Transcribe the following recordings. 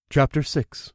Chapter 6.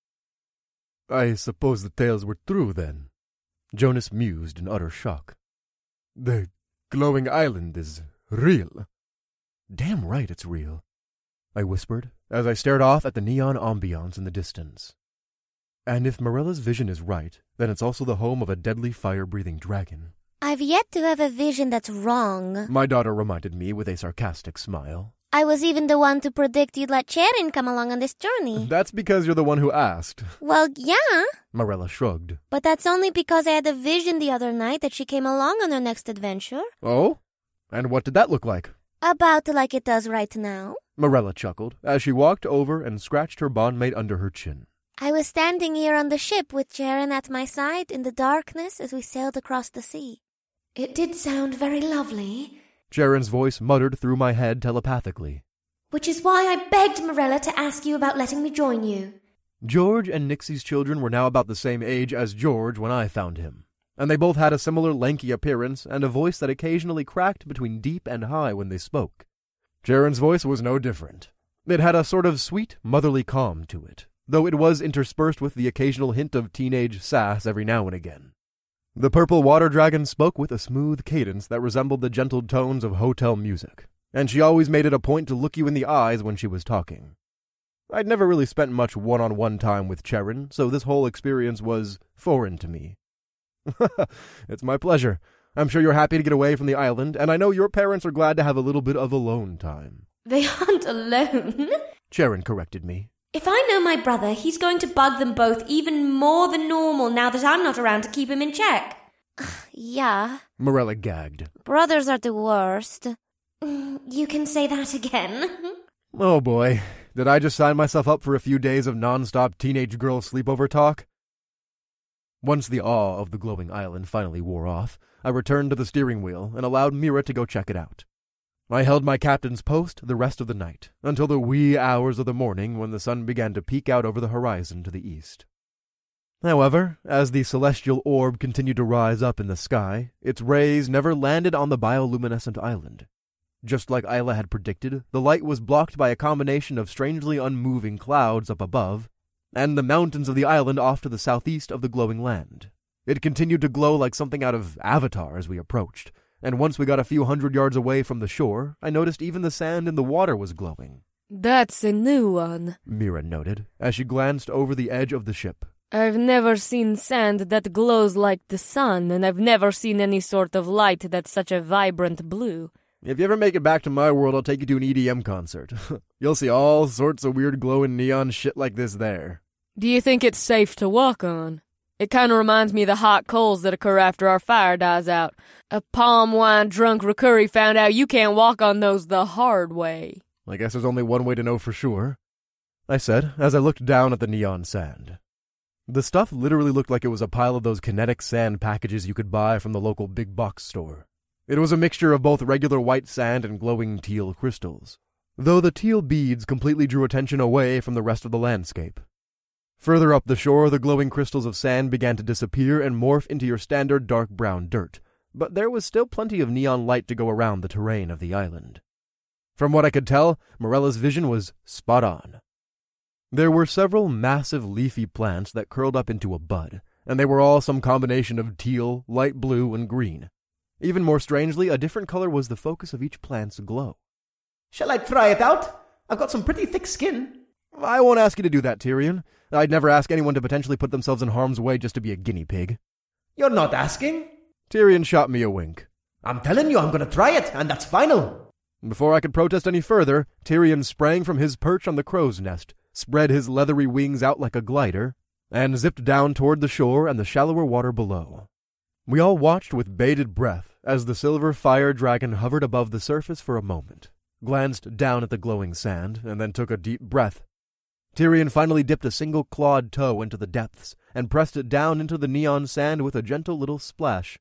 I suppose the tales were true, then, Jonas mused in utter shock. The glowing island is real. Damn right it's real, I whispered, as I stared off at the neon ambiance in the distance. And if Morella's vision is right, then it's also the home of a deadly fire-breathing dragon. I've yet to have a vision that's wrong, My daughter reminded me with a sarcastic smile. I was even the one to predict you'd let Cherin come along on this journey. That's because you're the one who asked. Well, yeah, Morella shrugged. but that's only because I had a vision the other night that she came along on her next adventure. Oh? And what did that look like? About like it does right now. Morella chuckled as she walked over and scratched her bondmate under her chin. I was standing here on the ship with Cherin at my side in the darkness as we sailed across the sea. It did sound very lovely, Cherin's voice muttered through my head telepathically. which is why I begged Morella to ask you about letting me join you. George and Nixie's children were now about the same age as George when I found him, and they both had a similar lanky appearance and a voice that occasionally cracked between deep and high when they spoke. Cherin's voice was no different. It had a sort of sweet, motherly calm to it, though it was interspersed with the occasional hint of teenage sass every now and again. The purple water dragon spoke with a smooth cadence that resembled the gentle tones of hotel music, and she always made it a point to look you in the eyes when she was talking. I'd never really spent much one-on-one time with Cherin, so this whole experience was foreign to me. It's my pleasure. I'm sure you're happy to get away from the island, and I know your parents are glad to have a little bit of alone time. They aren't alone. Cherin corrected me. If I know my brother, he's going to bug them both even more than normal now that I'm not around to keep him in check. Yeah. Morella gagged. Brothers are the worst. You can say that again. Oh boy, did I just sign myself up for a few days of non-stop teenage girl sleepover talk? Once the awe of the glowing island finally wore off, I returned to the steering wheel and allowed Mira to go check it out. I held my captain's post the rest of the night, until the wee hours of the morning when the sun began to peek out over the horizon to the east. However, as the celestial orb continued to rise up in the sky, its rays never landed on the bioluminescent island. Just like Isla had predicted, the light was blocked by a combination of strangely unmoving clouds up above, and the mountains of the island off to the southeast of the glowing land. It continued to glow like something out of Avatar as we approached, and once we got a few 100 yards away from the shore, I noticed even the sand in the water was glowing. That's a new one, Mira noted, as she glanced over the edge of the ship. I've never seen sand that glows like the sun, and I've never seen any sort of light that's such a vibrant blue. If you ever make it back to my world, I'll take you to an EDM concert. You'll see all sorts of weird glowing neon shit like this there. Do you think it's safe to walk on? It kind of reminds me of the hot coals that occur after our fire dies out. A palm wine drunk Rakuri found out you can't walk on those the hard way. I guess there's only one way to know for sure, I said, as I looked down at the neon sand. The stuff literally looked like it was a pile of those kinetic sand packages you could buy from the local big box store. It was a mixture of both regular white sand and glowing teal crystals, though the teal beads completely drew attention away from the rest of the landscape. Further up the shore, the glowing crystals of sand began to disappear and morph into your standard dark brown dirt, but there was still plenty of neon light to go around the terrain of the island. From what I could tell, Morella's vision was spot on. There were several massive leafy plants that curled up into a bud, and they were all some combination of teal, light blue, and green. Even more strangely, a different color was the focus of each plant's glow. Shall I try it out? I've got some pretty thick skin. I won't ask you to do that, Tyrion. I'd never ask anyone to potentially put themselves in harm's way just to be a guinea pig. You're not asking? Tyrion shot me a wink. I'm telling you, I'm going to try it, and that's final. Before I could protest any further, Tyrion sprang from his perch on the crow's nest, spread his leathery wings out like a glider, and zipped down toward the shore and the shallower water below. We all watched with bated breath as the silver fire dragon hovered above the surface for a moment, glanced down at the glowing sand, and then took a deep breath. Tyrion finally dipped a single clawed toe into the depths and pressed it down into the neon sand with a gentle little splash.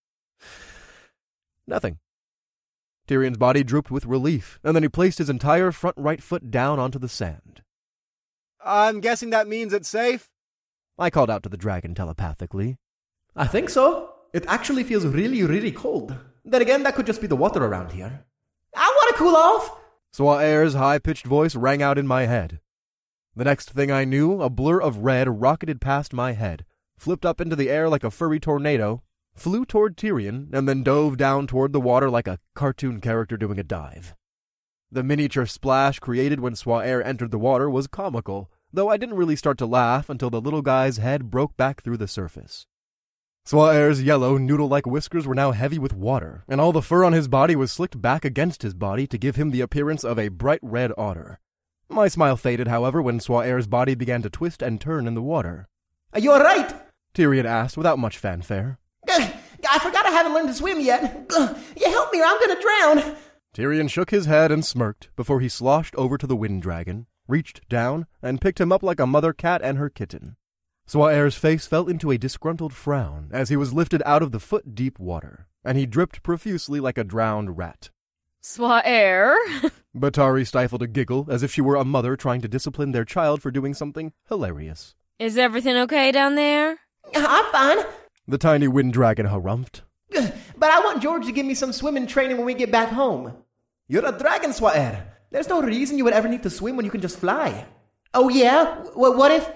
Nothing. Tyrion's body drooped with relief, and then he placed his entire front right foot down onto the sand. I'm guessing that means it's safe? I called out to the dragon telepathically. I think so. It actually feels really, really cold. Then again, that could just be the water around here. I want to cool off! Swa-Air's high-pitched voice rang out in my head. The next thing I knew, a blur of red rocketed past my head, flipped up into the air like a furry tornado, flew toward Tyrion, and then dove down toward the water like a cartoon character doing a dive. The miniature splash created when Swaer entered the water was comical, though I didn't really start to laugh until the little guy's head broke back through the surface. Swaer's yellow, noodle-like whiskers were now heavy with water, and all the fur on his body was slicked back against his body to give him the appearance of a bright red otter. My smile faded, however, when Swaer's body began to twist and turn in the water. Are you alright? Tyrion asked without much fanfare. I forgot I haven't learned to swim yet. You help me or I'm gonna drown. Tyrion shook his head and smirked before he sloshed over to the wind dragon, reached down, and picked him up like a mother cat and her kitten. Swaer's face fell into a disgruntled frown as he was lifted out of the foot-deep water, and he dripped profusely like a drowned rat. Swaer? Batari stifled a giggle as if she were a mother trying to discipline their child for doing something hilarious. Is everything okay down there? I'm fine. The tiny wind dragon harumphed. But I want George to give me some swimming training when we get back home. You're a dragon, Swaer. There's no reason you would ever need to swim when you can just fly. Oh yeah? What if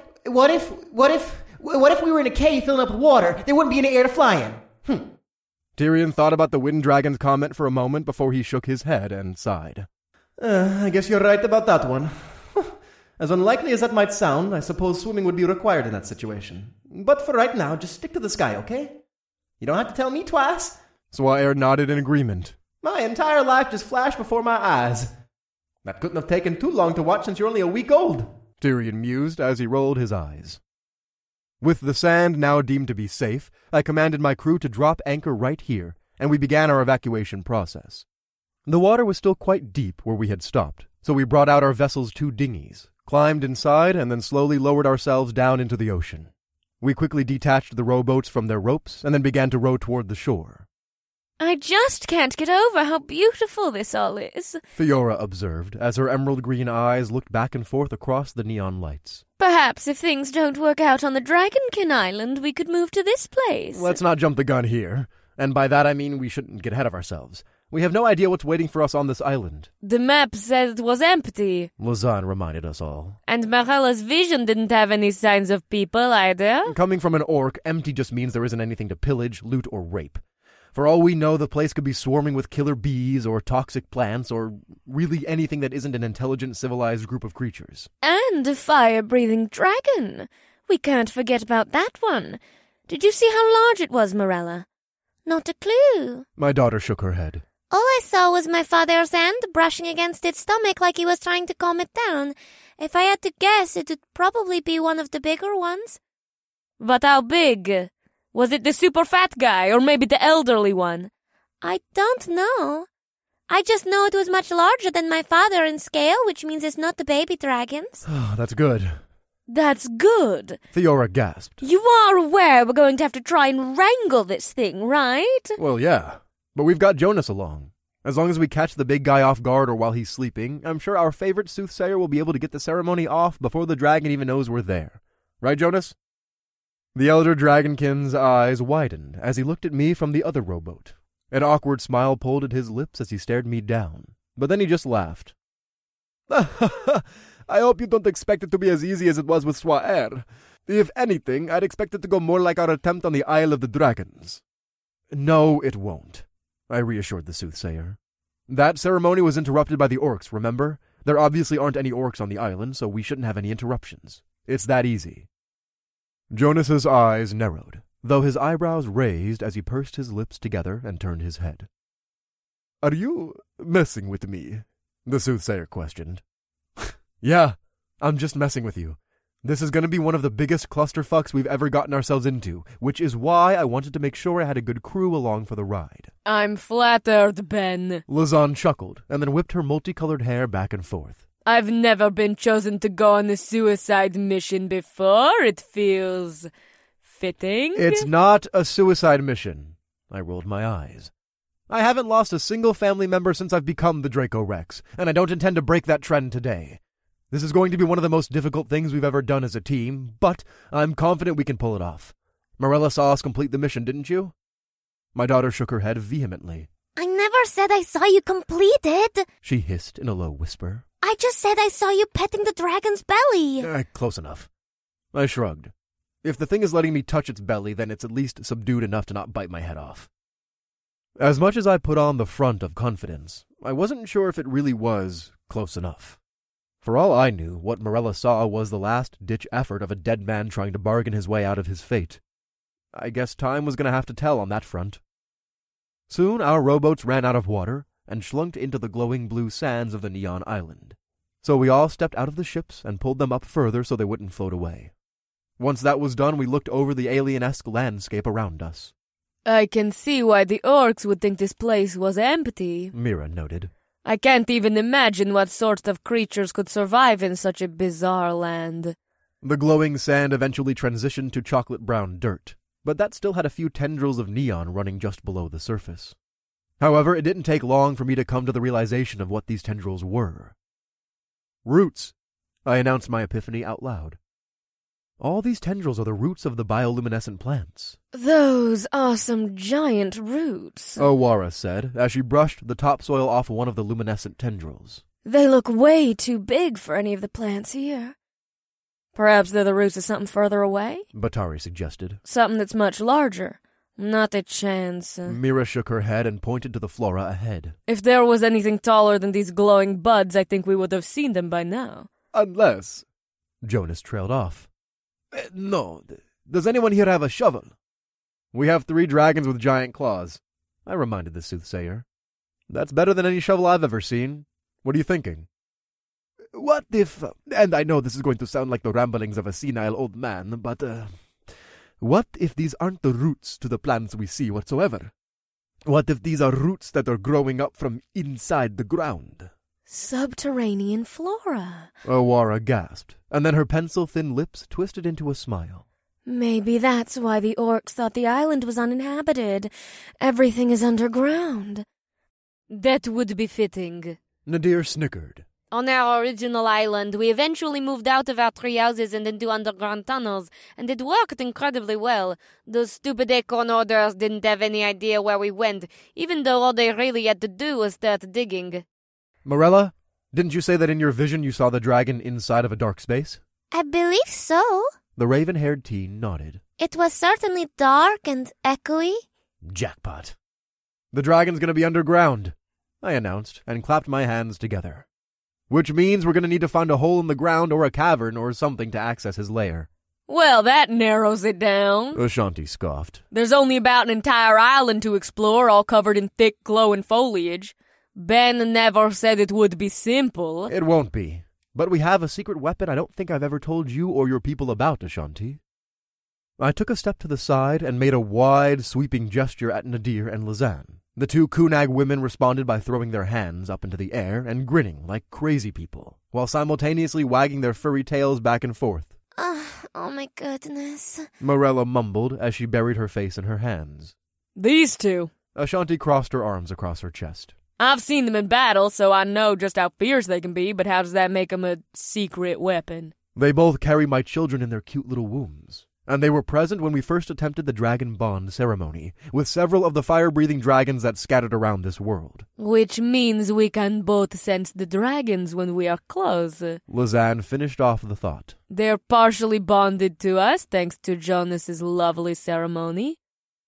we were in a cave filling up with water? There wouldn't be any air to fly in. Tyrion thought about the wind dragon's comment for a moment before he shook his head and sighed. I guess you're right about that one. As unlikely as that might sound, I suppose swimming would be required in that situation. But for right now, just stick to the sky, okay? You don't have to tell me twice. Swaer nodded in agreement. My entire life just flashed before my eyes. That couldn't have taken too long to watch since you're only a week old, Tyrion mused as he rolled his eyes. With the sand now deemed to be safe, I commanded my crew to drop anchor right here, and we began our evacuation process. The water was still quite deep where we had stopped, so we brought out our vessel's 2 dinghies, climbed inside, and then slowly lowered ourselves down into the ocean. We quickly detached the rowboats from their ropes and then began to row toward the shore. I just can't get over how beautiful this all is, Fiora observed as her emerald-green eyes looked back and forth across the neon lights. Perhaps if things don't work out on the Dragonkin Island, we could move to this place. Let's not jump the gun here. And by that I mean we shouldn't get ahead of ourselves. We have no idea what's waiting for us on this island. The map said it was empty. Lazan reminded us all. And Marella's vision didn't have any signs of people either. Coming from an orc, empty just means there isn't anything to pillage, loot, or rape. For all we know, the place could be swarming with killer bees or toxic plants or really anything that isn't an intelligent, civilized group of creatures. And a fire-breathing dragon. We can't forget about that one. Did you see how large it was, Marella? Not a clue. My daughter shook her head. All I saw was my father's hand brushing against its stomach like he was trying to calm it down. If I had to guess, it would probably be one of the bigger ones. But how big? Was it the super fat guy, or maybe the elderly one? I don't know. I just know it was much larger than my father in scale, which means it's not the baby dragons. Oh, that's good. That's good. Fiora gasped. You are aware we're going to have to try and wrangle this thing, right? Well, yeah. But we've got Jonas along. As long as we catch the big guy off guard or while he's sleeping, I'm sure our favorite soothsayer will be able to get the ceremony off before the dragon even knows we're there. Right, Jonas? The elder dragonkin's eyes widened as he looked at me from the other rowboat. An awkward smile pulled at his lips as he stared me down, but then he just laughed. I hope you don't expect it to be as easy as it was with Swaer. If anything, I'd expect it to go more like our attempt on the Isle of the Dragons. No, it won't, I reassured the soothsayer. That ceremony was interrupted by the orcs, remember? There obviously aren't any orcs on the island, so we shouldn't have any interruptions. It's that easy. Jonas's eyes narrowed, though his eyebrows raised as he pursed his lips together and turned his head. Are you messing with me? The soothsayer questioned. Yeah, I'm just messing with you. This is going to be one of the biggest clusterfucks we've ever gotten ourselves into, which is why I wanted to make sure I had a good crew along for the ride. I'm flattered, Ben. Lazan chuckled, and then whipped her multicolored hair back and forth. I've never been chosen to go on a suicide mission before. It feels fitting. It's not a suicide mission. I rolled my eyes. I haven't lost a single family member since I've become the Draco Rex, and I don't intend to break that trend today. This is going to be one of the most difficult things we've ever done as a team, but I'm confident we can pull it off. Marella saw us complete the mission, didn't you? My daughter shook her head vehemently. I never said I saw you complete it, she hissed in a low whisper. I I just said I saw you petting the dragon's belly. Close enough. I shrugged. If the thing is letting me touch its belly, then it's at least subdued enough to not bite my head off. As much as I put on the front of confidence, I wasn't sure if it really was close enough. For all I knew, what Morella saw was the last-ditch effort of a dead man trying to bargain his way out of his fate. I guess time was going to have to tell on that front. Soon our rowboats ran out of water and schlunked into the glowing blue sands of the Neon Island. So we all stepped out of the ships and pulled them up further so they wouldn't float away. Once that was done, we looked over the alien-esque landscape around us. I can see why the orcs would think this place was empty, Mira noted. I can't even imagine what sorts of creatures could survive in such a bizarre land. The glowing sand eventually transitioned to chocolate-brown dirt, but that still had a few tendrils of neon running just below the surface. However, it didn't take long for me to come to the realization of what these tendrils were. Roots! I announced my epiphany out loud. All these tendrils are the roots of the bioluminescent plants. Those are some giant roots, Owara said, as she brushed the topsoil off one of the luminescent tendrils. They look way too big for any of the plants here. Perhaps they're the roots of something further away? Batari suggested. Something that's much larger. Not a chance. Mira shook her head and pointed to the flora ahead. If there was anything taller than these glowing buds, I think we would have seen them by now. Unless... Jonas trailed off. No. Does anyone here have a shovel? We have 3 dragons with giant claws, I reminded the soothsayer. That's better than any shovel I've ever seen. What are you thinking? What if... and I know this is going to sound like the ramblings of a senile old man, but... what if these aren't the roots to the plants we see whatsoever? What if these are roots that are growing up from inside the ground? Subterranean flora. Owara gasped, and then her pencil-thin lips twisted into a smile. Maybe that's why the orcs thought the island was uninhabited. Everything is underground. That would be fitting. Nadir snickered. On our original island, we eventually moved out of our tree houses and into underground tunnels, and it worked incredibly well. Those stupid Acorn Orders didn't have any idea where we went, even though all they really had to do was start digging. Morella, didn't you say that in your vision you saw the dragon inside of a dark space? I believe so. The raven-haired teen nodded. It was certainly dark and echoey. Jackpot. The dragon's gonna be underground, I announced, and clapped my hands together. Which means we're gonna need to find a hole in the ground or a cavern or something to access his lair. Well, that narrows it down. Ashanti scoffed. There's only about an entire island to explore, all covered in thick, glowing foliage. Ben never said it would be simple. It won't be. But we have a secret weapon I don't think I've ever told you or your people about, Ashanti. I took a step to the side and made a wide, sweeping gesture at Nadir and Lazan. The 2 Kunag women responded by throwing their hands up into the air and grinning like crazy people, while simultaneously wagging their furry tails back and forth. Oh my goodness. Morella mumbled as she buried her face in her hands. These 2. Ashanti crossed her arms across her chest. I've seen them in battle, so I know just how fierce they can be, but how does that make them a secret weapon? They both carry my children in their cute little wombs, and they were present when we first attempted the Dragon Bond ceremony, with several of the fire-breathing dragons that scattered around this world. Which means we can both sense the dragons when we are close. Lazan finished off the thought. They're partially bonded to us, thanks to Jonas's lovely ceremony.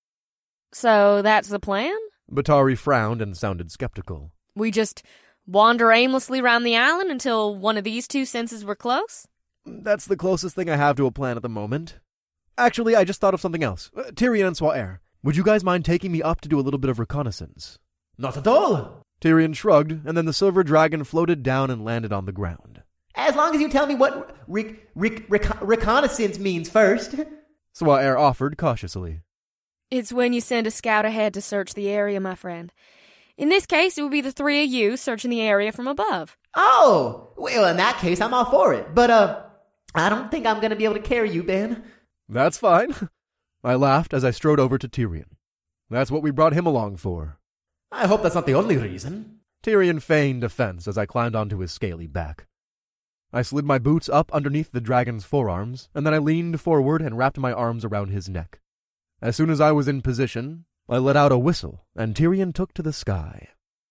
So that's the plan? Batari frowned and sounded skeptical. We just wander aimlessly around the island until one of these 2 senses were close? That's the closest thing I have to a plan at the moment. Actually, I just thought of something else. Tyrion and Swaer, would you guys mind taking me up to do a little bit of reconnaissance? Not at all. Tyrion shrugged, and then the silver dragon floated down and landed on the ground. As long as you tell me what reconnaissance means first. Swaer offered cautiously. It's when you send a scout ahead to search the area, my friend. In this case, it would be the 3 of you searching the area from above. Oh, well, in that case, I'm all for it. But, I don't think I'm going to be able to carry you, Ben. That's fine. I laughed as I strode over to Tyrion. That's what we brought him along for. I hope that's not the only reason. Tyrion feigned offense as I climbed onto his scaly back. I slid my boots up underneath the dragon's forearms, and then I leaned forward and wrapped my arms around his neck. As soon as I was in position, I let out a whistle, and Tyrion took to the sky.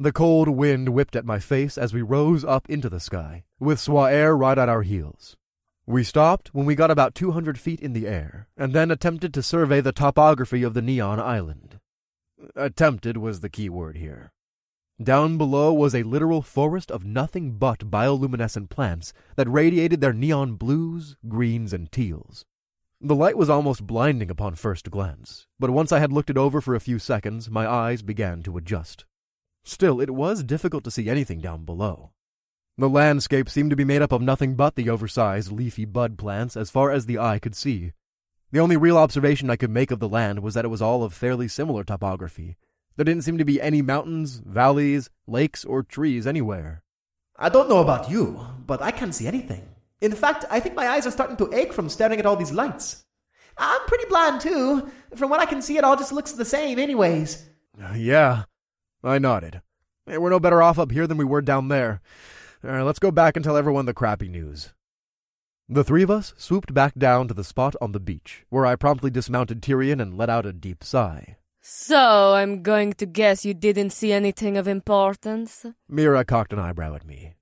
The cold wind whipped at my face as we rose up into the sky, with Swaer right at our heels. We stopped when we got about 200 feet in the air, and then attempted to survey the topography of the Neon Island. Attempted was the key word here. Down below was a literal forest of nothing but bioluminescent plants that radiated their neon blues, greens, and teals. The light was almost blinding upon first glance, but once I had looked it over for a few seconds, my eyes began to adjust. Still, it was difficult to see anything down below. The landscape seemed to be made up of nothing but the oversized leafy bud plants as far as the eye could see. The only real observation I could make of the land was that it was all of fairly similar topography. There didn't seem to be any mountains, valleys, lakes, or trees anywhere. I don't know about you, but I can't see anything. In fact, I think my eyes are starting to ache from staring at all these lights. I'm pretty blind, too. From what I can see, it all just looks the same anyways. Yeah, I nodded. We're no better off up here than we were down there. Let's go back and tell everyone the crappy news. The three of us swooped back down to the spot on the beach, where I promptly dismounted Tyrion and let out a deep sigh. So, I'm going to guess you didn't see anything of importance? Mira cocked an eyebrow at me.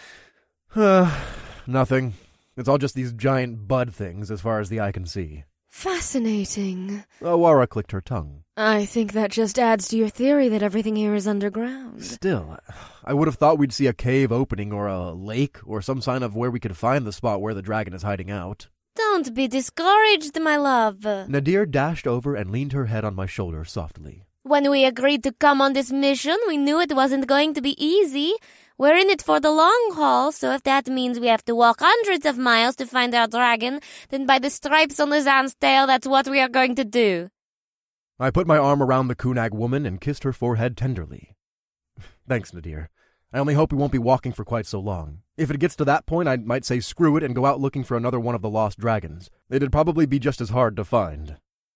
Nothing. It's all just these giant bud things as far as the eye can see. Fascinating. Awara clicked her tongue. I think that just adds to your theory that everything here is underground. Still, I would have thought we'd see a cave opening or a lake or some sign of where we could find the spot where the dragon is hiding out. Don't be discouraged, my love. Nadir dashed over and leaned her head on my shoulder softly. When we agreed to come on this mission, we knew it wasn't going to be easy. We're in it for the long haul, so if that means we have to walk hundreds of miles to find our dragon, then by the stripes on the Zan's tail, that's what we are going to do. I put my arm around the Kunag woman and kissed her forehead tenderly. Thanks, Nadir. I only hope we won't be walking for quite so long. If it gets to that point, I might say screw it and go out looking for another one of the lost dragons. It'd probably be just as hard to find.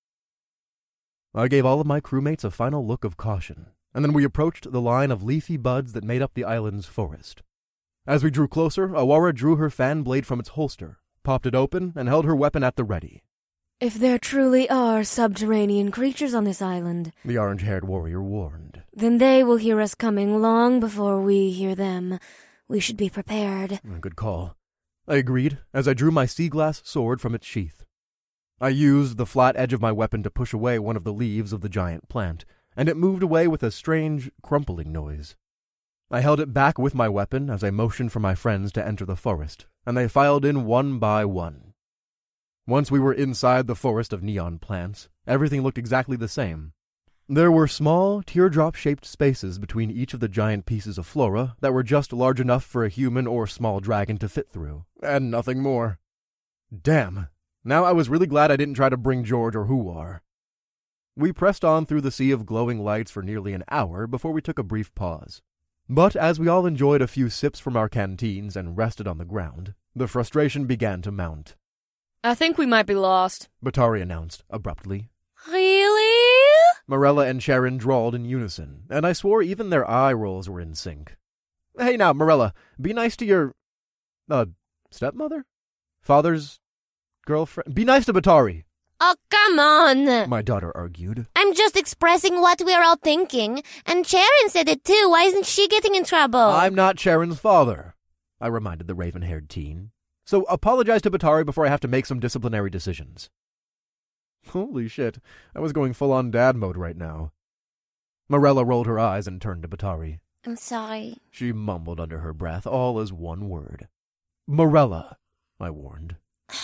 I gave all of my crewmates a final look of caution, and then we approached the line of leafy buds that made up the island's forest. As we drew closer, Awara drew her fan blade from its holster, popped it open, and held her weapon at the ready. If there truly are subterranean creatures on this island, The orange-haired warrior warned, then they will hear us coming long before we hear them. We should be prepared. Good call. I agreed, as I drew my sea glass sword from its sheath. I used the flat edge of my weapon to push away one of the leaves of the giant plant, and it moved away with a strange, crumpling noise. I held it back with my weapon as I motioned for my friends to enter the forest, and they filed in one by one. Once we were inside the forest of neon plants, everything looked exactly the same. There were small, teardrop-shaped spaces between each of the giant pieces of flora that were just large enough for a human or small dragon to fit through, and nothing more. Damn, now I was really glad I didn't try to bring George or Huar. We pressed on through the sea of glowing lights for nearly an hour before we took a brief pause. But as we all enjoyed a few sips from our canteens and rested on the ground, the frustration began to mount. I think we might be lost, Batari announced abruptly. Really? Morella and Sharon drawled in unison, and I swore even their eye rolls were in sync. Hey now, Morella, be nice to your... stepmother? Father's girlfriend? Be nice to Batari, Oh, come on. my daughter argued. I'm just expressing what we're all thinking. And Sharon said it too. Why isn't she getting in trouble? I'm not Sharon's father, I reminded the raven-haired teen. So apologize to Batari before I have to make some disciplinary decisions. Holy shit, I was going full-on dad mode right now. Morella rolled her eyes and turned to Batari. I'm sorry. She mumbled under her breath, all as one word. Morella, I warned.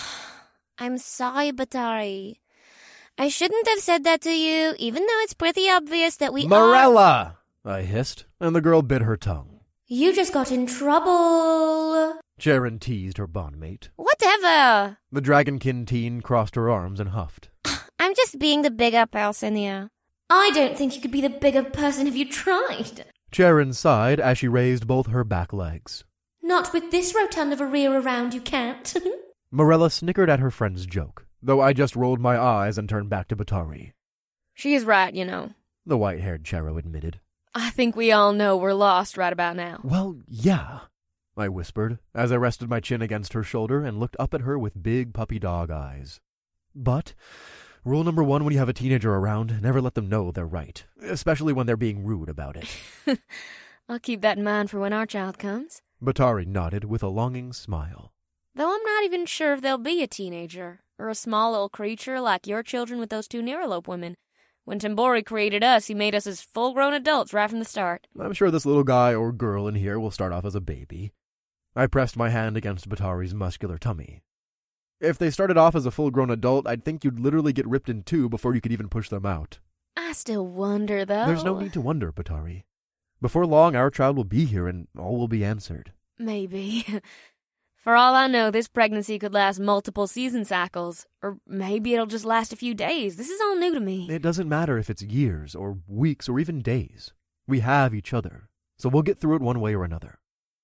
I'm sorry, Batari. I shouldn't have said that to you, even though it's pretty obvious that we Morella! I hissed, and the girl bit her tongue. You just got in trouble. Sharon teased her bondmate. Whatever. The dragonkin teen crossed her arms and huffed. I'm just being the bigger person here. I don't think you could be the bigger person if you tried. Sharon sighed as she raised both her back legs. Not with this rotund of a rear around, you can't. Morella snickered at her friend's joke, though I just rolled my eyes and turned back to Batari. She is right, you know. The white-haired Chero admitted. I think we all know we're lost right about now. Well, yeah, I whispered, as I rested my chin against her shoulder and looked up at her with big puppy dog eyes. But rule number 1 when you have a teenager around, never let them know they're right, especially when they're being rude about it. I'll keep that in mind for when our child comes. Batari nodded with a longing smile. Though I'm not even sure if they'll be a teenager, or a small little creature like your children with those two Neuralope women. When Tambori created us, he made us as full-grown adults right from the start. I'm sure this little guy or girl in here will start off as a baby. I pressed my hand against Batari's muscular tummy. If they started off as a full-grown adult, I'd think you'd literally get ripped in two before you could even push them out. I still wonder, though. There's no need to wonder, Batari. Before long, our child will be here and all will be answered. Maybe. For all I know, this pregnancy could last multiple season cycles. Or maybe it'll just last a few days. This is all new to me. It doesn't matter if it's years or weeks or even days. We have each other, so we'll get through it one way or another.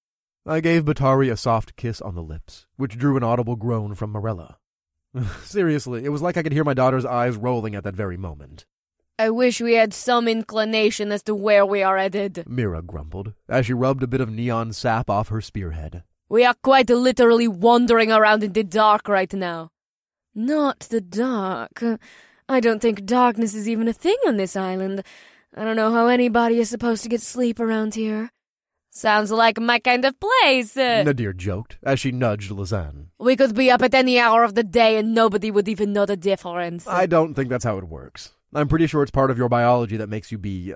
I gave Batari a soft kiss on the lips, which drew an audible groan from Morella. Seriously, it was like I could hear my daughter's eyes rolling at that very moment. I wish we had some inclination as to where we are headed, Mira grumbled, as she rubbed a bit of neon sap off her spearhead. We are quite literally wandering around in the dark right now. Not the dark. I don't think darkness is even a thing on this island. I don't know how anybody is supposed to get sleep around here. Sounds like my kind of place. Nadir joked, as she nudged Lazan. We could be up at any hour of the day and nobody would even know the difference. I don't think that's how it works. I'm pretty sure it's part of your biology that makes you be,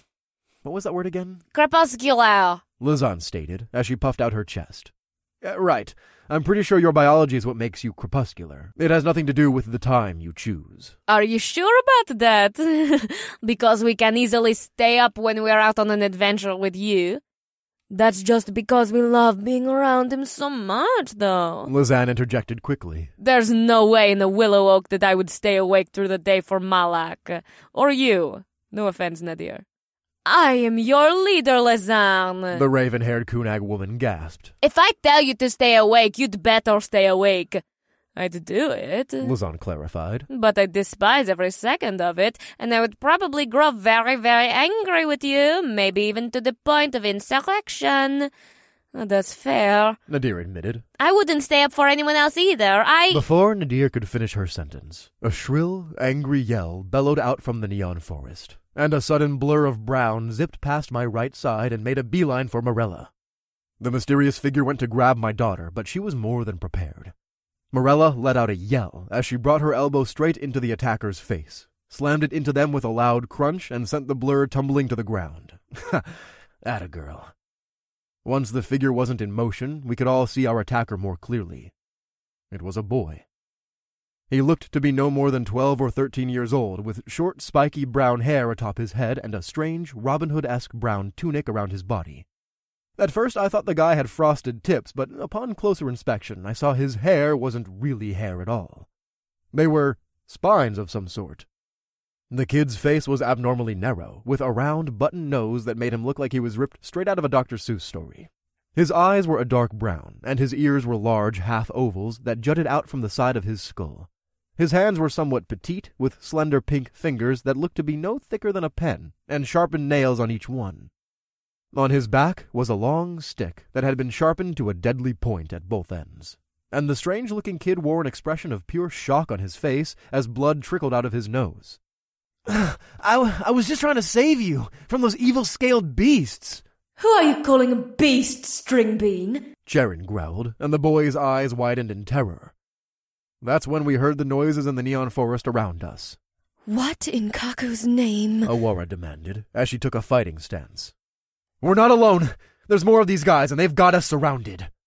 what was that word again? Crepuscular, Lazan stated, as she puffed out her chest. Right. I'm pretty sure your biology is what makes you crepuscular. It has nothing to do with the time you choose. Are you sure about that? Because we can easily stay up when we're out on an adventure with you. That's just because we love being around him so much, though. Lazan interjected quickly. There's no way in the Willow Oak that I would stay awake through the day for Malak. Or you. No offense, Nadir. I am your leader, Lazan. The raven-haired Kunag woman gasped. If I tell you to stay awake, you'd better stay awake. I'd do it, Lazan clarified. But I despise every second of it, and I would probably grow very, very angry with you, maybe even to the point of insurrection. That's fair, Nadir admitted. I wouldn't stay up for anyone else either. Before Nadir could finish her sentence, a shrill, angry yell bellowed out from the neon forest, and a sudden blur of brown zipped past my right side and made a beeline for Morella. The mysterious figure went to grab my daughter, but she was more than prepared. Morella let out a yell as she brought her elbow straight into the attacker's face, slammed it into them with a loud crunch, and sent the blur tumbling to the ground. Atta girl. Once the figure wasn't in motion, we could all see our attacker more clearly. It was a boy. He looked to be no more than 12 or 13 years old, with short, spiky brown hair atop his head and a strange, Robin Hood-esque brown tunic around his body. At first I thought the guy had frosted tips, but upon closer inspection I saw his hair wasn't really hair at all. They were spines of some sort. The kid's face was abnormally narrow, with a round, button nose that made him look like he was ripped straight out of a Dr. Seuss story. His eyes were a dark brown, and his ears were large half-ovals that jutted out from the side of his skull. His hands were somewhat petite, with slender pink fingers that looked to be no thicker than a pen, and sharpened nails on each one. On his back was a long stick that had been sharpened to a deadly point at both ends, and the strange-looking kid wore an expression of pure shock on his face as blood trickled out of his nose. I was just trying to save you from those evil scaled beasts. Who are you calling a beast, Stringbean? Charon growled, and the boy's eyes widened in terror. That's when we heard the noises in the neon forest around us. What in Kaku's name? Awara demanded, as she took a fighting stance. We're not alone. There's more of these guys, and they've got us surrounded.